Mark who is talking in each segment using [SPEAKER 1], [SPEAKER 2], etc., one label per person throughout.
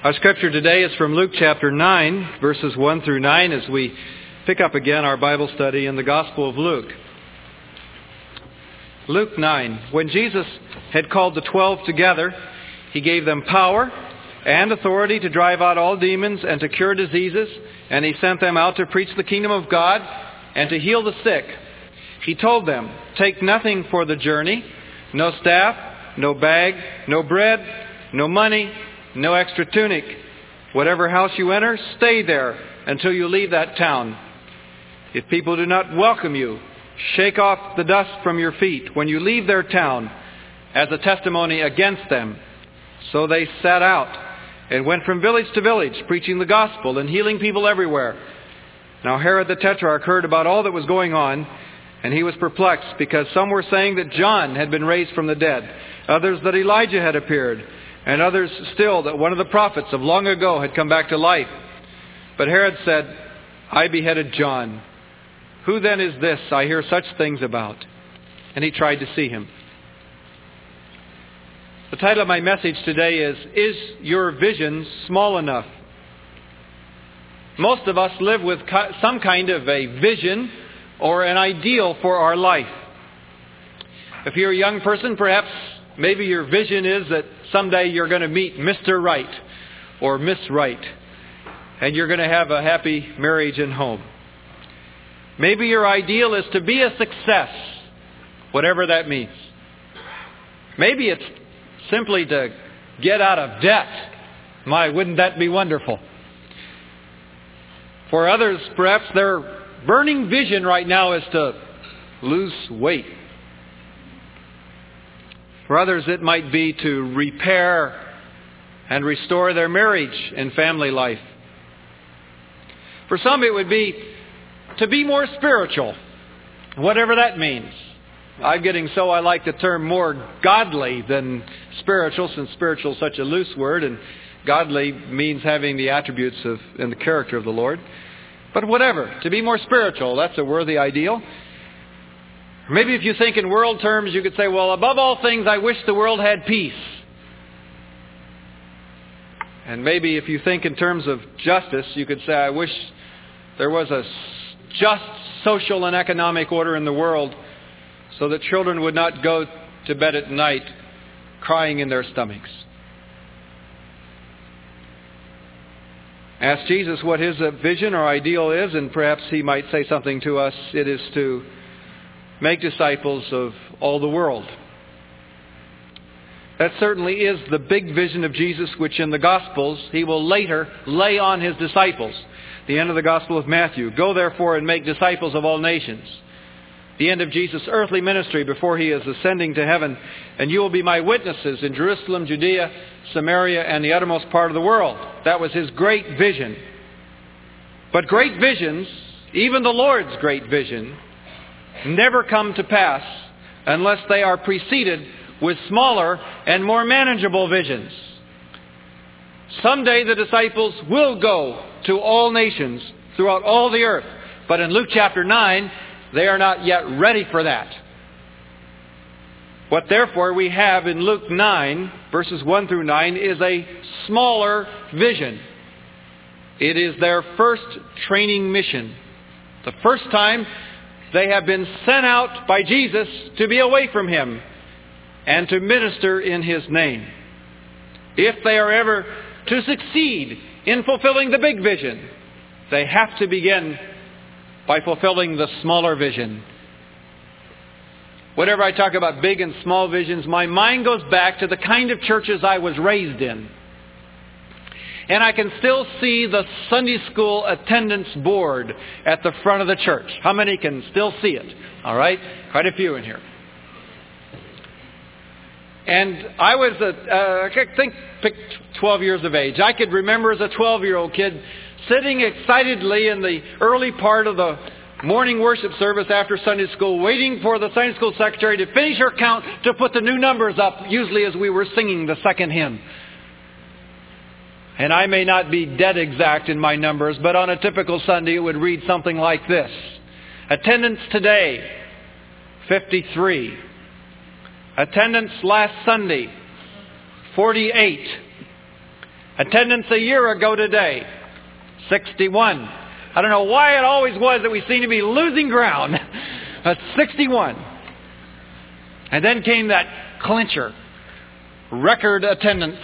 [SPEAKER 1] Our scripture today is from Luke chapter 9, verses 1 through 9, as we pick up again our Bible study in the Gospel of Luke. Luke 9. When Jesus had called the 12 together, He gave them power and authority to drive out all demons and to cure diseases, and He sent them out to preach the kingdom of God and to heal the sick. He told them, "Take nothing for the journey, no staff, no bag, no bread, no money, no extra tunic. Whatever house you enter, stay there until you leave that town. If people do not welcome you, shake off the dust from your feet when you leave their town as a testimony against them." So they set out and went from village to village, preaching the gospel and healing people everywhere. Now Herod the Tetrarch heard about all that was going on, and he was perplexed, because some were saying that John had been raised from the dead, others that Elijah had appeared, and others still that one of the prophets of long ago had come back to life. But Herod said, "I beheaded John. Who then is this I hear such things about?" And he tried to see him. The title of my message today is your vision small enough? Most of us live with some kind of a vision or an ideal for our life. If you're a young person, perhaps maybe your vision is that someday you're going to meet Mr. Right or Miss Right, and you're going to have a happy marriage and home. Maybe your ideal is to be a success, whatever that means. Maybe it's simply to get out of debt. My, wouldn't that be wonderful? For others, perhaps their burning vision right now is to lose weight. For others, it might be to repair and restore their marriage and family life. For some, it would be to be more spiritual, whatever that means. I'm getting so I like the term more godly than spiritual, since spiritual is such a loose word, and godly means having the attributes of and the character of the Lord. But whatever, to be more spiritual, that's a worthy ideal. Maybe if you think in world terms, you could say, well, above all things, I wish the world had peace. And maybe if you think in terms of justice, you could say, I wish there was a just social and economic order in the world so that children would not go to bed at night crying in their stomachs. Ask Jesus what His vision or ideal is, and perhaps He might say something to us. It is to make disciples of all the world. That certainly is the big vision of Jesus, which in the Gospels He will later lay on His disciples. The end of the Gospel of Matthew. "Go therefore and make disciples of all nations." The end of Jesus' earthly ministry before He is ascending to heaven. "And you will be my witnesses in Jerusalem, Judea, Samaria, and the uttermost part of the world." That was His great vision. But great visions, even the Lord's great vision, never come to pass unless they are preceded with smaller and more manageable visions. Someday the disciples will go to all nations throughout all the earth. But in Luke chapter 9, they are not yet ready for that. What therefore we have in Luke 9, verses 1 through 9, is a smaller vision. It is their first training mission. The first time they have been sent out by Jesus to be away from Him and to minister in His name. If they are ever to succeed in fulfilling the big vision, they have to begin by fulfilling the smaller vision. Whenever I talk about big and small visions, my mind goes back to the kind of churches I was raised in. And I can still see the Sunday school attendance board at the front of the church. How many can still see it? All right? Quite a few in here. And I was, pick 12 years of age. I could remember as a 12-year-old kid sitting excitedly in the early part of the morning worship service after Sunday school, waiting for the Sunday school secretary to finish her count to put the new numbers up, usually as we were singing the second hymn. And I may not be dead exact in my numbers, but on a typical Sunday it would read something like this. Attendance today, 53. Attendance last Sunday, 48. Attendance a year ago today, 61. I don't know why it always was that we seem to be losing ground. 61. And then came that clincher. Record attendance.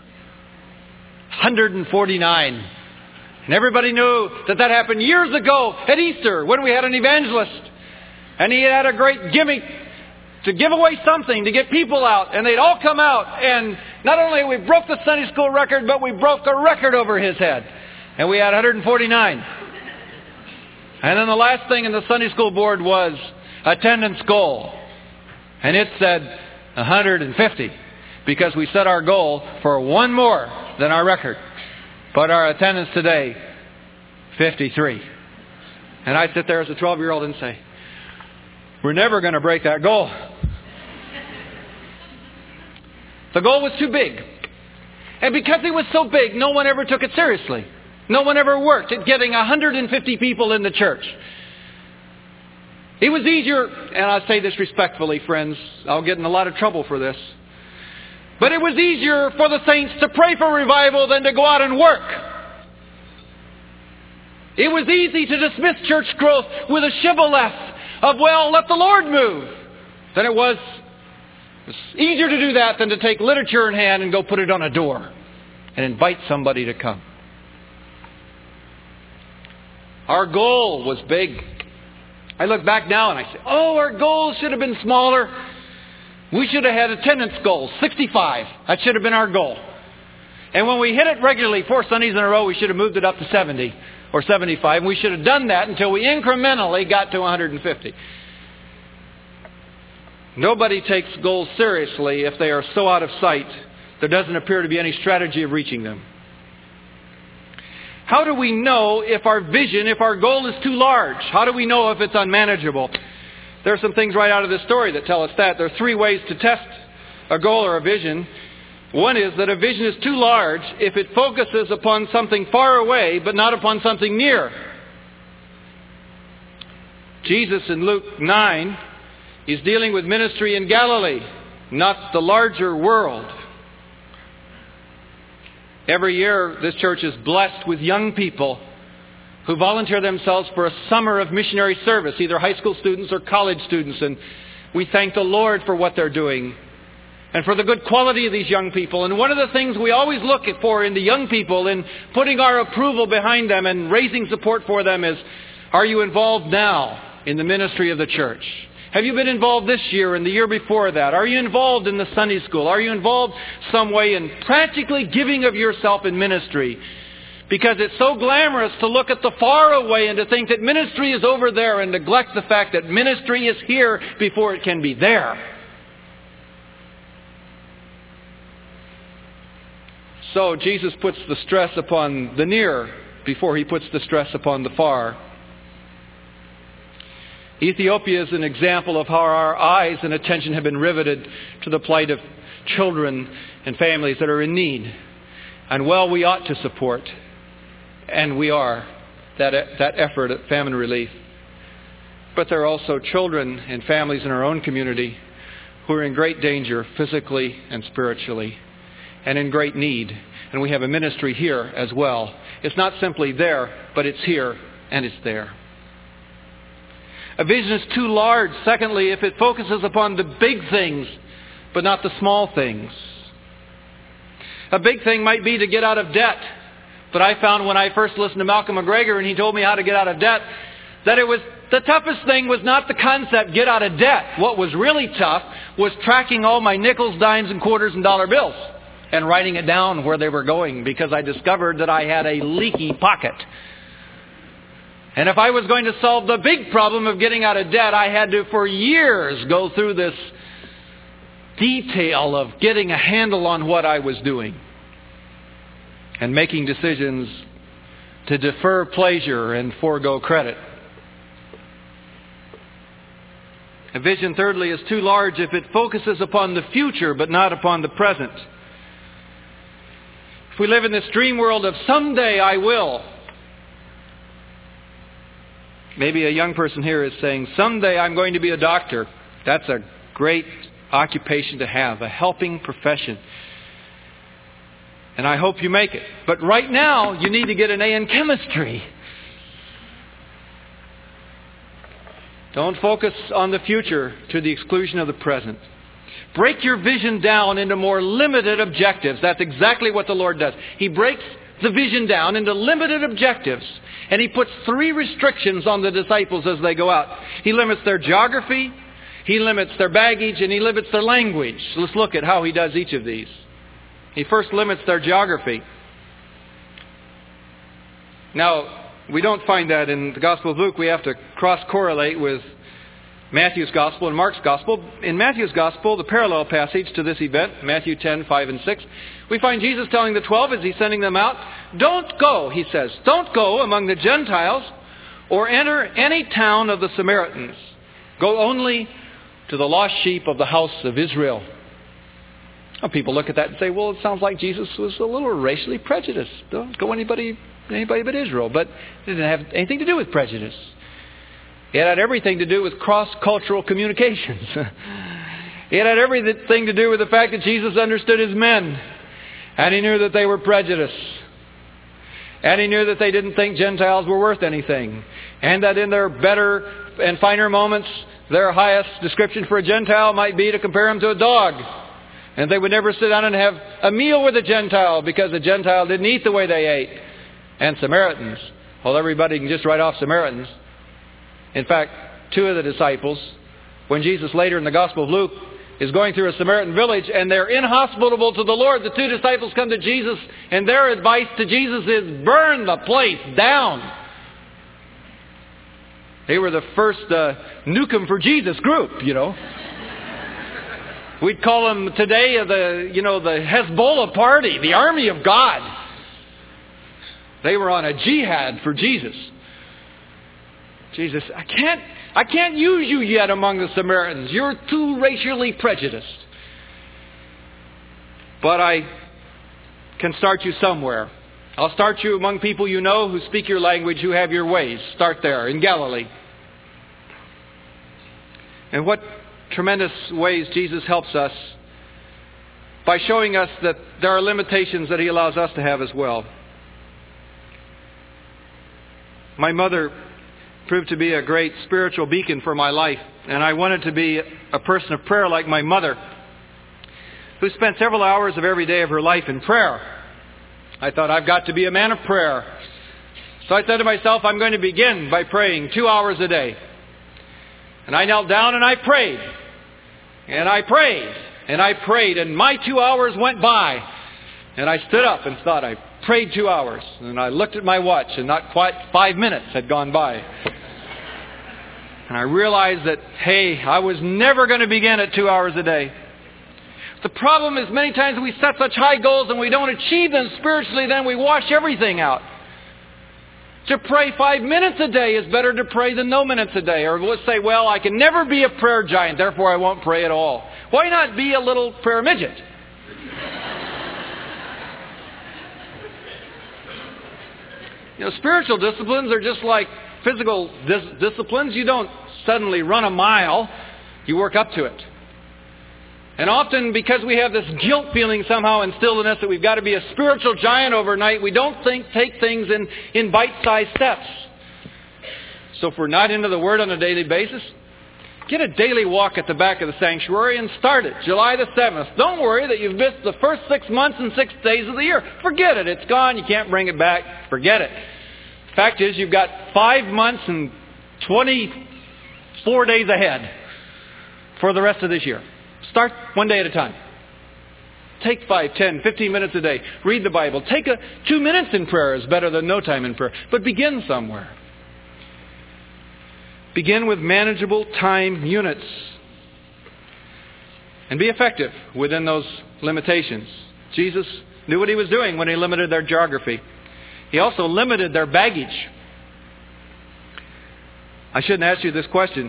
[SPEAKER 1] 149. And everybody knew that happened years ago at Easter when we had an evangelist. And he had a great gimmick to give away something, to get people out. And they'd all come out. And not only we broke the Sunday school record, but we broke a record over his head. And we had 149. And then the last thing in the Sunday school board was attendance goal. And it said 150. Because we set our goal for one more than our record. But our attendance today, 53. And I sit there as a 12-year-old and say, we're never going to break that goal. The goal was too big. And because it was so big, no one ever took it seriously. No one ever worked at getting 150 people in the church. It was easier, and I say this respectfully, friends, I'll get in a lot of trouble for this. But it was easier for the saints to pray for revival than to go out and work. It was easy to dismiss church growth with a shibboleth of, well, let the Lord move. Than it was easier to do that than to take literature in hand and go put it on a door and invite somebody to come. Our goal was big. I look back now and I say, our goals should have been smaller. We should have had attendance goals, 65. That should have been our goal. And when we hit it regularly 4 Sundays in a row, we should have moved it up to 70 or 75. And we should have done that until we incrementally got to 150. Nobody takes goals seriously if they are so out of sight, there doesn't appear to be any strategy of reaching them. How do we know if our vision, if our goal is too large? How do we know if it's unmanageable? There are some things right out of this story that tell us that. There are 3 ways to test a goal or a vision. One is that a vision is too large if it focuses upon something far away, but not upon something near. Jesus in Luke 9 is dealing with ministry in Galilee, not the larger world. Every year, this church is blessed with young people who volunteer themselves for a summer of missionary service, either high school students or college students. And we thank the Lord for what they're doing and for the good quality of these young people. And one of the things we always look for in the young people, in putting our approval behind them and raising support for them, is, are you involved now in the ministry of the church? Have you been involved this year and the year before that? Are you involved in the Sunday school? Are you involved some way in practically giving of yourself in ministry? Because it's so glamorous to look at the far away and to think that ministry is over there and neglect the fact that ministry is here before it can be there. So Jesus puts the stress upon the near before he puts the stress upon the far. Ethiopia is an example of how our eyes and attention have been riveted to the plight of children and families that are in need. And well, we ought to support, and we are, that effort at famine relief. But there are also children and families in our own community who are in great danger physically and spiritually and in great need. And we have a ministry here as well. It's not simply there, but it's here and it's there. A vision is too large, secondly, if it focuses upon the big things, but not the small things. A big thing might be to get out of debt. But I found when I first listened to Malcolm McGregor and he told me how to get out of debt, that it was the toughest thing was not the concept, get out of debt. What was really tough was tracking all my nickels, dimes, and quarters and dollar bills and writing it down where they were going, because I discovered that I had a leaky pocket. And if I was going to solve the big problem of getting out of debt, I had to, for years, go through this detail of getting a handle on what I was doing and making decisions to defer pleasure and forego credit. A vision, thirdly, is too large if it focuses upon the future but not upon the present. If we live in this dream world of someday I will, maybe a young person here is saying, someday I'm going to be a doctor. That's a great occupation to have, a helping profession. And I hope you make it. But right now, you need to get an A in chemistry. Don't focus on the future to the exclusion of the present. Break your vision down into more limited objectives. That's exactly what the Lord does. He breaks the vision down into limited objectives. And He puts 3 restrictions on the disciples as they go out. He limits their geography, He limits their baggage, and He limits their language. So let's look at how He does each of these. He first limits their geography. Now, we don't find that in the Gospel of Luke. We have to cross-correlate with Matthew's Gospel and Mark's Gospel. In Matthew's Gospel, the parallel passage to this event, Matthew 10, 5 and 6, we find Jesus telling the 12 as He's sending them out, "Don't go," He says, "don't go among the Gentiles or enter any town of the Samaritans. Go only to the lost sheep of the house of Israel." Well, people look at that and say, well, it sounds like Jesus was a little racially prejudiced. Don't go anybody but Israel. But it didn't have anything to do with prejudice. It had everything to do with cross-cultural communications. It had everything to do with the fact that Jesus understood His men. And He knew that they were prejudiced. And He knew that they didn't think Gentiles were worth anything. And that in their better and finer moments, their highest description for a Gentile might be to compare him to a dog. And they would never sit down and have a meal with a Gentile because a Gentile didn't eat the way they ate. And Samaritans, well, everybody can just write off Samaritans. In fact, 2 of the disciples, when Jesus later in the Gospel of Luke is going through a Samaritan village and they're inhospitable to the Lord, the 2 disciples come to Jesus and their advice to Jesus is, burn the place down. They were the first nuke 'em for Jesus group, you know. We'd call them today the Hezbollah party, the army of God. They were on a jihad for Jesus. Jesus, I can't use you yet among the Samaritans. You're too racially prejudiced. But I can start you somewhere. I'll start you among people you know who speak your language, who have your ways. Start there in Galilee. And what tremendous ways Jesus helps us by showing us that there are limitations that He allows us to have as well. My mother proved to be a great spiritual beacon for my life, and I wanted to be a person of prayer like my mother, who spent several hours of every day of her life in prayer. I thought, I've got to be a man of prayer. So I said to myself, I'm going to begin by praying 2 hours a day. And I knelt down and I prayed. And I prayed. And I prayed. And my 2 hours went by. And I stood up and thought, I prayed 2 hours. And I looked at my watch and not quite 5 minutes had gone by. And I realized that, hey, I was never going to begin at 2 hours a day. The problem is many times we set such high goals and we don't achieve them spiritually, then we wash everything out. To pray 5 minutes a day is better to pray than no minutes a day. Or let's say, well, I can never be a prayer giant, therefore I won't pray at all. Why not be a little prayer midget? Spiritual disciplines are just like physical disciplines. You don't suddenly run a mile. You work up to it. And often, because we have this guilt feeling somehow instilled in us that we've got to be a spiritual giant overnight, we don't take things in bite-sized steps. So if we're not into the Word on a daily basis, get a daily walk at the back of the sanctuary and start it. July the 7th. Don't worry that you've missed the first 6 months and 6 days of the year. Forget it. It's gone. You can't bring it back. Forget it. The fact is, you've got 5 months and 24 days ahead for the rest of this year. Start one day at a time. Take 5, 10, 15 minutes a day. Read the Bible. Take 2 minutes in prayer is better than no time in prayer. But begin somewhere. Begin with manageable time units. And be effective within those limitations. Jesus knew what He was doing when He limited their geography. He also limited their baggage. I shouldn't ask you this question.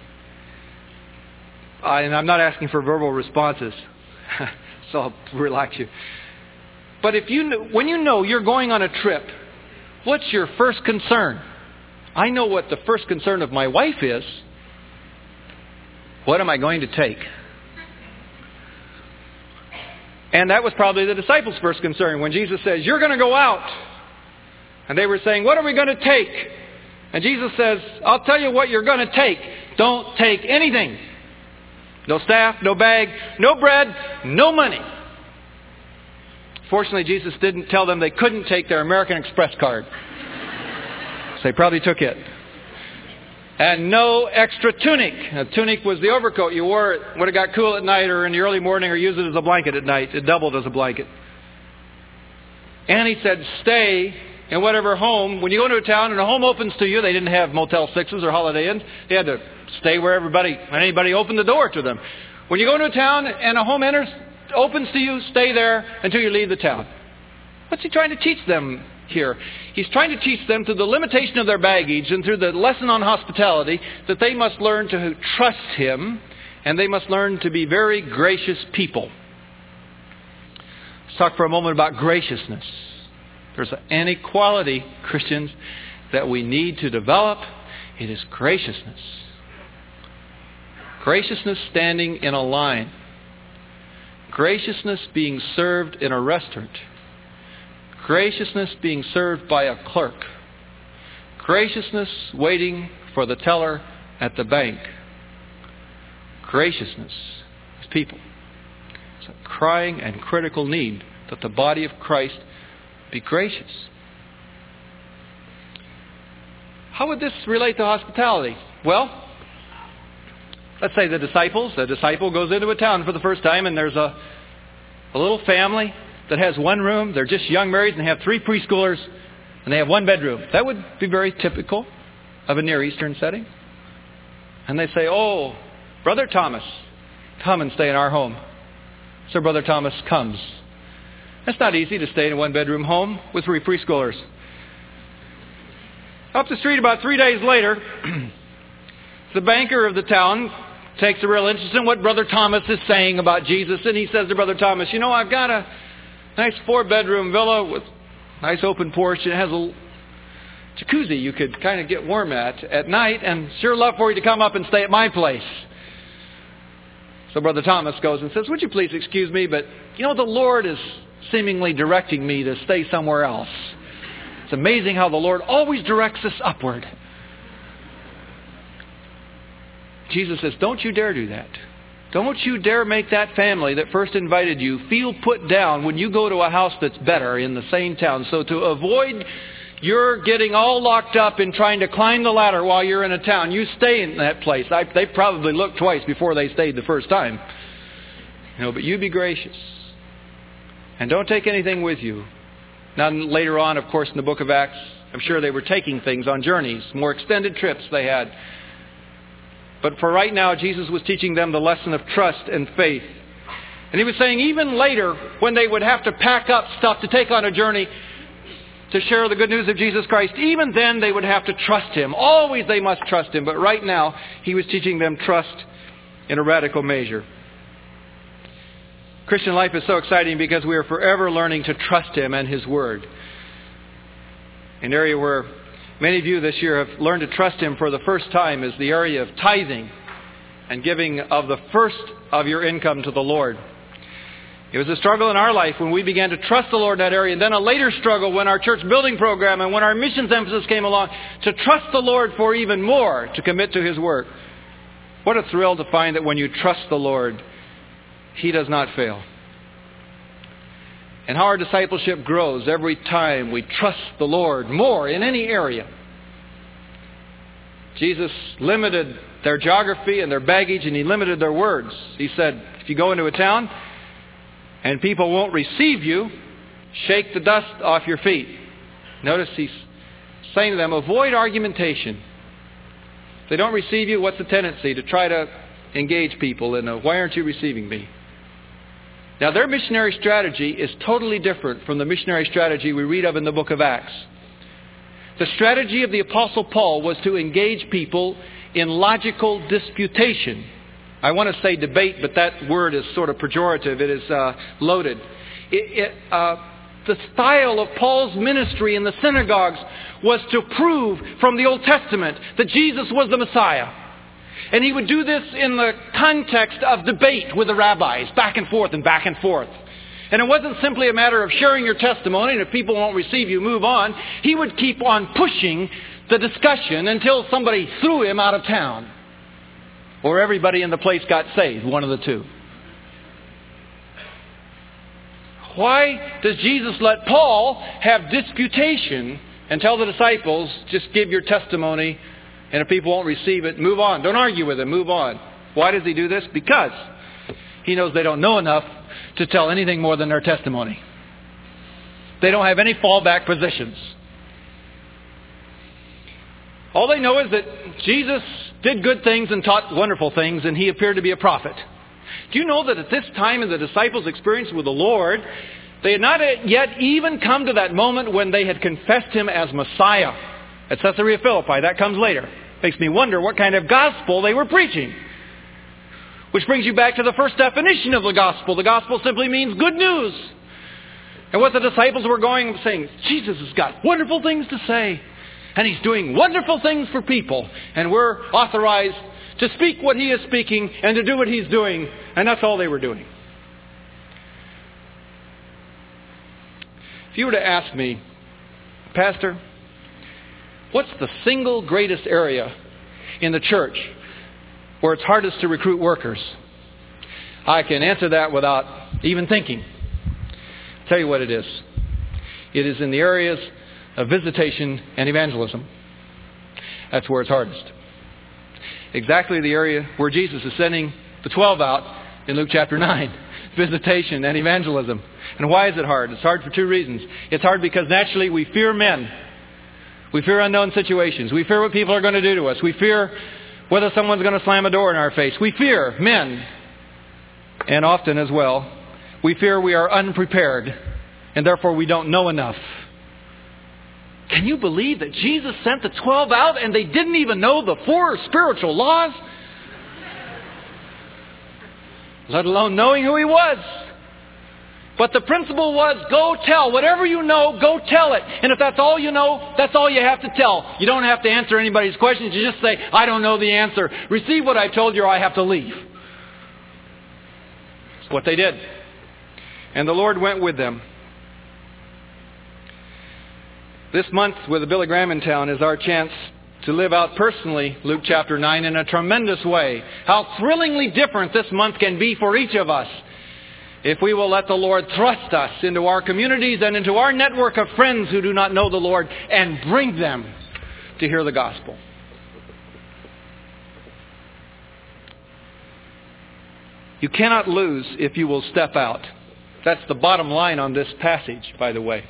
[SPEAKER 1] And I'm not asking for verbal responses, so I'll relax you. But when you know you're going on a trip, what's your first concern? I know what the first concern of my wife is. What am I going to take? And that was probably the disciples' first concern. When Jesus says, you're going to go out. And they were saying, what are we going to take? And Jesus says, I'll tell you what you're going to take. Don't take anything. No staff, no bag, no bread, no money. Fortunately, Jesus didn't tell them they couldn't take their American Express card. So they probably took it. And no extra tunic. A tunic was the overcoat you wore when it got cool at night or in the early morning, or use it as a blanket at night. It doubled as a blanket. And he said, stay in whatever home. When you go into a town and a home opens to you, they didn't have Motel 6s or Holiday Inns. They had to stay where anybody opened the door to them. When you go into a town and a home opens to you, stay there until you leave the town. What's he trying to teach them here? He's trying to teach them through the limitation of their baggage and through the lesson on hospitality that they must learn to trust Him, and they must learn to be very gracious people. Let's talk for a moment about graciousness. There's an inequality, Christians, that we need to develop. It is graciousness. Graciousness standing in a line. Graciousness being served in a restaurant. Graciousness being served by a clerk. Graciousness waiting for the teller at the bank. Graciousness is people. It's a crying and critical need that the body of Christ be gracious. How would this relate to hospitality? Well, let's say a disciple goes into a town for the first time, and there's a little family that has one room. They're just young married, and they have 3 preschoolers, and they have 1 bedroom. That would be very typical of a Near Eastern setting. And they say, oh, Brother Thomas, come and stay in our home. So Brother Thomas comes. It's not easy to stay in a 1-bedroom home with 3 preschoolers. Up the street about 3 days later, the banker of the town takes a real interest in what Brother Thomas is saying about Jesus. And he says to Brother Thomas, I've got a nice 4-bedroom villa with nice open porch. It has a jacuzzi you could kind of get warm at night. And sure love for you to come up and stay at my place. So Brother Thomas goes and says, would you please excuse me, but the Lord is seemingly directing me to stay somewhere else. It's amazing how the Lord always directs us upward. Jesus says, don't you dare do that. Don't you dare make that family that first invited you feel put down when you go to a house that's better in the same town. So to avoid your getting all locked up in trying to climb the ladder while you're in a town, you stay in that place. They probably looked twice before they stayed the first time. But you be gracious. And don't take anything with you. Now later on, of course, in the book of Acts, I'm sure they were taking things on journeys, more extended trips they had. But for right now, Jesus was teaching them the lesson of trust and faith. And He was saying even later, when they would have to pack up stuff to take on a journey to share the good news of Jesus Christ, even then they would have to trust Him. Always they must trust Him. But right now, He was teaching them trust in a radical measure. Christian life is so exciting because we are forever learning to trust Him and His Word. An area where many of you this year have learned to trust Him for the first time is the area of tithing and giving of the first of your income to the Lord. It was a struggle in our life when we began to trust the Lord in that area, and then a later struggle when our church building program and when our missions emphasis came along to trust the Lord for even more, to commit to His work. What a thrill to find that when you trust the Lord, He does not fail. And how our discipleship grows every time we trust the Lord more in any area. Jesus limited their geography and their baggage, and He limited their words. He said, if you go into a town and people won't receive you, shake the dust off your feet. Notice He's saying to them, avoid argumentation. If they don't receive you, what's the tendency? To try to engage people in why aren't you receiving me? Now, their missionary strategy is totally different from the missionary strategy we read of in the book of Acts. The strategy of the Apostle Paul was to engage people in logical disputation. I want to say debate, but that word is sort of pejorative. It is loaded. The style of Paul's ministry in the synagogues was to prove from the Old Testament that Jesus was the Messiah. And he would do this in the context of debate with the rabbis, back and forth and back and forth. And it wasn't simply a matter of sharing your testimony, and if people won't receive you, move on. He would keep on pushing the discussion until somebody threw him out of town. Or everybody in the place got saved, one of the two. Why does Jesus let Paul have disputation and tell the disciples, just give your testimony, and if people won't receive it, move on. Don't argue with them, move on. Why does he do this? Because he knows they don't know enough to tell anything more than their testimony. They don't have any fallback positions. All they know is that Jesus did good things and taught wonderful things, and he appeared to be a prophet. Do you know that at this time in the disciples' experience with the Lord, they had not yet even come to that moment when they had confessed him as Messiah? At Caesarea Philippi, that comes later. Makes me wonder what kind of gospel they were preaching. Which brings you back to the first definition of the gospel. The gospel simply means good news. And what the disciples were going saying, Jesus has got wonderful things to say. And he's doing wonderful things for people. And we're authorized to speak what he is speaking and to do what he's doing. And that's all they were doing. If you were to ask me, Pastor, what's the single greatest area in the church where it's hardest to recruit workers? I can answer that without even thinking. I'll tell you what it is. It is in the areas of visitation and evangelism. That's where it's hardest. Exactly the area where Jesus is sending the 12 out in Luke chapter 9. Visitation and evangelism. And why is it hard? It's hard for two reasons. It's hard because naturally we fear men. We fear unknown situations. We fear what people are going to do to us. We fear whether someone's going to slam a door in our face. We fear men. And often as well, we fear we are unprepared. And therefore we don't know enough. Can you believe that Jesus sent the 12 out and they didn't even know the 4 spiritual laws? Let alone knowing who he was. But the principle was, go tell. Whatever you know, go tell it. And if that's all you know, that's all you have to tell. You don't have to answer anybody's questions. You just say, I don't know the answer. Receive what I told you or I have to leave. That's what they did. And the Lord went with them. This month with the Billy Graham in town is our chance to live out personally Luke chapter 9 in a tremendous way. How thrillingly different this month can be for each of us if we will let the Lord thrust us into our communities and into our network of friends who do not know the Lord and bring them to hear the gospel. You cannot lose if you will step out. That's the bottom line on this passage, by the way.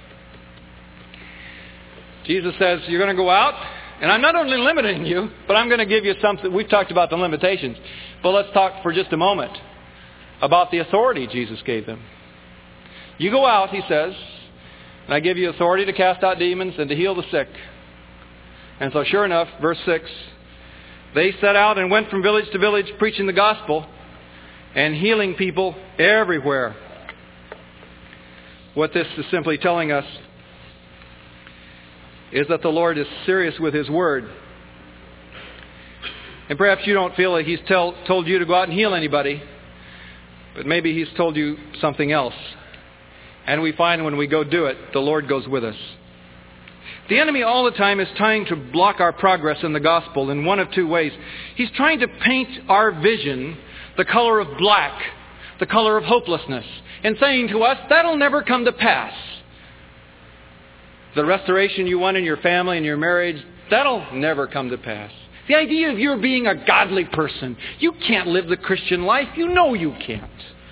[SPEAKER 1] Jesus says, you're going to go out, and I'm not only limiting you, but I'm going to give you something. We've talked about the limitations, but let's talk for just a moment about the authority Jesus gave them. You go out, he says, and I give you authority to cast out demons and to heal the sick. And so sure enough, verse 6, they set out and went from village to village preaching the gospel and healing people everywhere. What this is simply telling us is that the Lord is serious with his word. And perhaps you don't feel like he's told you to go out and heal anybody, but maybe he's told you something else. And we find when we go do it, the Lord goes with us. The enemy all the time is trying to block our progress in the gospel in one of two ways. He's trying to paint our vision the color of black, the color of hopelessness, and saying to us, that'll never come to pass. The restoration you want in your family and your marriage, that'll never come to pass. The idea of you being a godly person, you can't live the Christian life. You know you can't.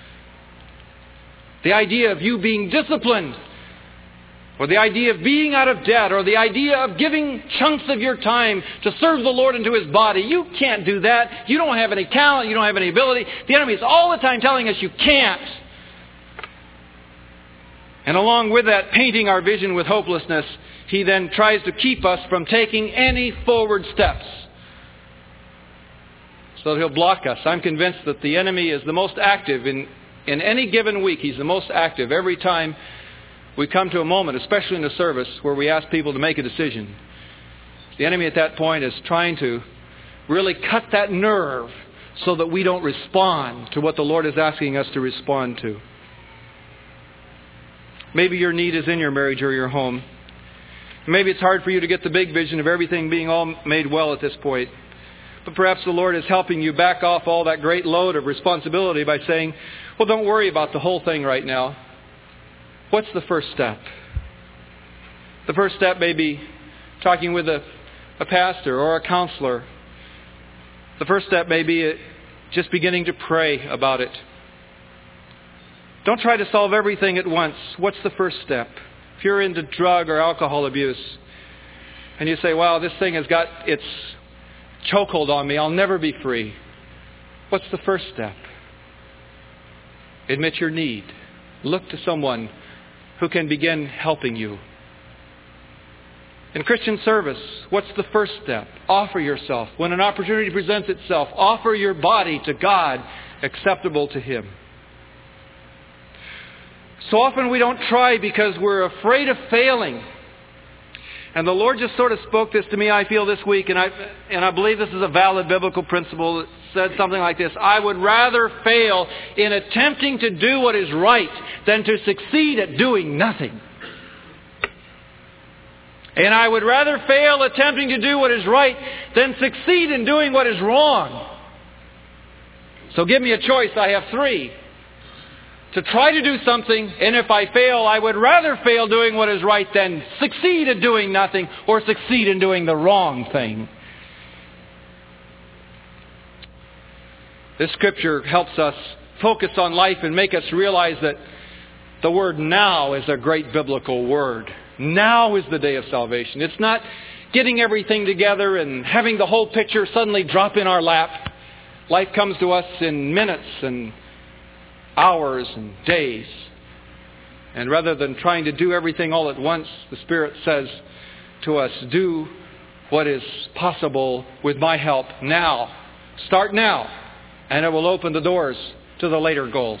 [SPEAKER 1] The idea of you being disciplined, or the idea of being out of debt, or the idea of giving chunks of your time to serve the Lord into his body, you can't do that. You don't have any talent. You don't have any ability. The enemy is all the time telling us you can't. And along with that, painting our vision with hopelessness, he then tries to keep us from taking any forward steps. So he'll block us. I'm convinced that the enemy is the most active in any given week. He's the most active every time we come to a moment, especially in a service, where we ask people to make a decision. The enemy at that point is trying to really cut that nerve so that we don't respond to what the Lord is asking us to respond to. Maybe your need is in your marriage or your home. Maybe it's hard for you to get the big vision of everything being all made well at this point. But perhaps the Lord is helping you back off all that great load of responsibility by saying, well, don't worry about the whole thing right now. What's the first step? The first step may be talking with a pastor or a counselor. The first step may be just beginning to pray about it. Don't try to solve everything at once. What's the first step? If you're into drug or alcohol abuse and you say, wow, this thing has got its chokehold on me, I'll never be free. What's the first step? Admit your need. Look to someone who can begin helping you. In Christian service, what's the first step? Offer yourself. When an opportunity presents itself, offer your body to God, acceptable to Him. So often we don't try because we're afraid of failing. And the Lord just sort of spoke this to me, I feel, this week, and I believe this is a valid biblical principle that said something like this: I would rather fail in attempting to do what is right than to succeed at doing nothing. And I would rather fail attempting to do what is right than succeed in doing what is wrong. So give me a choice. I have three. To try to do something, and if I fail, I would rather fail doing what is right than succeed at doing nothing or succeed in doing the wrong thing. This scripture helps us focus on life and make us realize that the word now is a great biblical word. Now is the day of salvation. It's not getting everything together and having the whole picture suddenly drop in our lap. Life comes to us in minutes and hours and days. And rather than trying to do everything all at once, the Spirit says to us, do what is possible with my help now. Start now, and it will open the doors to the later goals.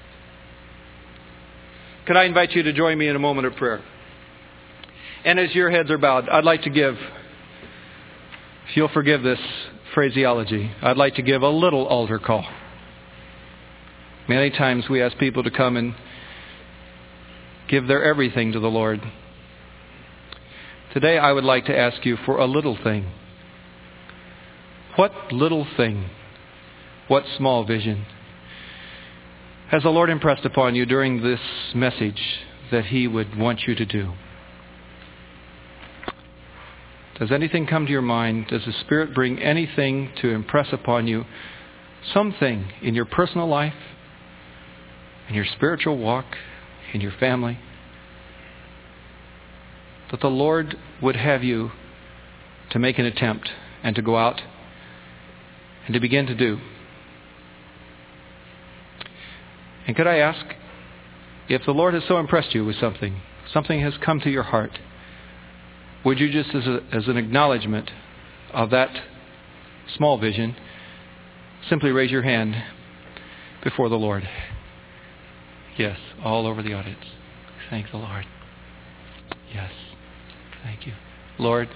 [SPEAKER 1] Could I invite you to join me in a moment of prayer? And as your heads are bowed, I'd like to give, if you'll forgive this phraseology, I'd like to give a little altar call. Many times we ask people to come and give their everything to the Lord. Today I would like to ask you for a little thing. What little thing, what small vision has the Lord impressed upon you during this message that He would want you to do? Does anything come to your mind? Does the Spirit bring anything to impress upon you? Something in your personal life, in your spiritual walk, in your family, that the Lord would have you to make an attempt and to go out and to begin to do. And could I ask, if the Lord has so impressed you with something, something has come to your heart, would you just as an acknowledgement of that small vision, simply raise your hand before the Lord? Yes, all over the audience. Thank the Lord. Yes, thank you. Lord,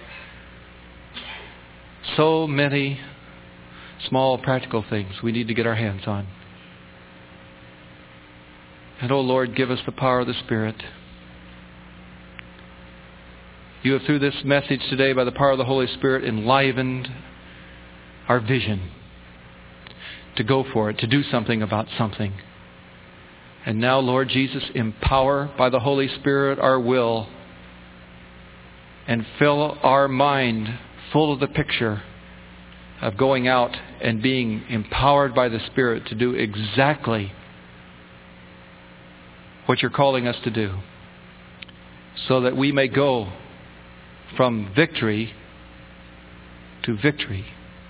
[SPEAKER 1] so many small practical things we need to get our hands on. And oh Lord, give us the power of the Spirit. You have, through this message today, by the power of the Holy Spirit, enlivened our vision to go for it, to do something about something. And now, Lord Jesus, empower by the Holy Spirit our will and fill our mind full of the picture of going out and being empowered by the Spirit to do exactly what you're calling us to do, so that we may go from victory to victory.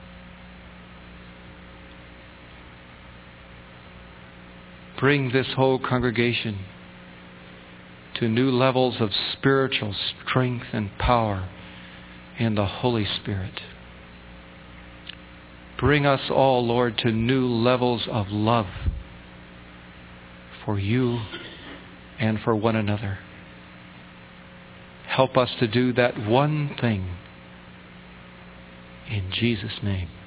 [SPEAKER 1] Bring this whole congregation to new levels of spiritual strength and power in the Holy Spirit. Bring us all, Lord, to new levels of love for you and for one another. Help us to do that one thing in Jesus' name.